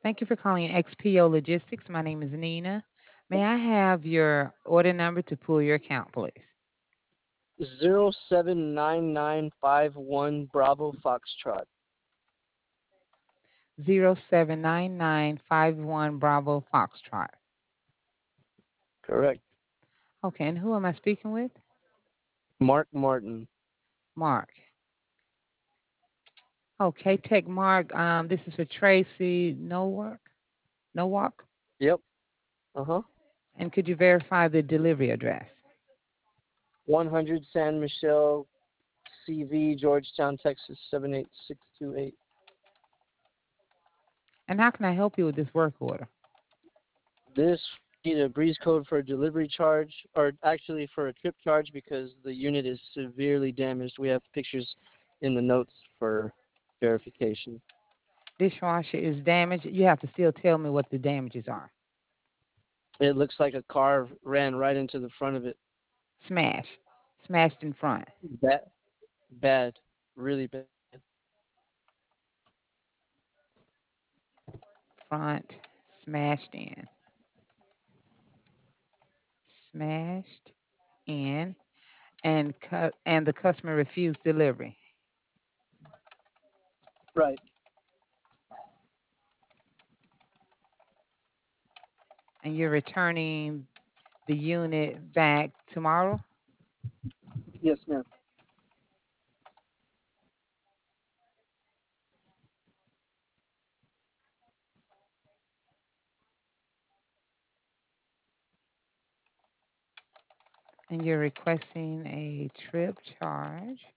Thank you for calling XPO Logistics. My name is Nina. May I have your order number to pull your account, please? 079951 Bravo Foxtrot. 079951 Bravo Foxtrot. Correct. Okay, and who am I speaking with? Mark Martin. Mark. Okay, Tech Mark. This is for Tracy Nowak. Nowak. Yep. Uh-huh. And could you verify the delivery address? 100 San Michelle, CV, Georgetown, Texas, 78628. And how can I help you with this work order? This need a breeze code for a delivery charge, or actually for a trip charge because the unit is severely damaged. We have pictures in the notes for verification. Dishwasher is damaged. You have to still tell me what the damages are. It looks like a car ran right into the front of it. Smash. Smashed in front. Bad, bad, really bad. Front. Smashed in. Smashed in. And the customer refused delivery. Right. And you're returning the unit back tomorrow. Yes, ma'am. And you're requesting a trip charge.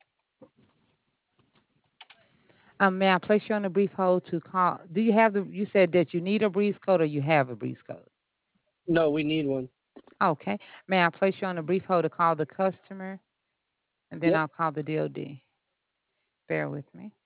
May I place you on a brief hold to call? Do you have you said that you need a breeze code or you have a breeze code? No, we need one. Okay. May I place you on a brief hold to call the customer? And then Yep. I'll call the DOD. Bear with me.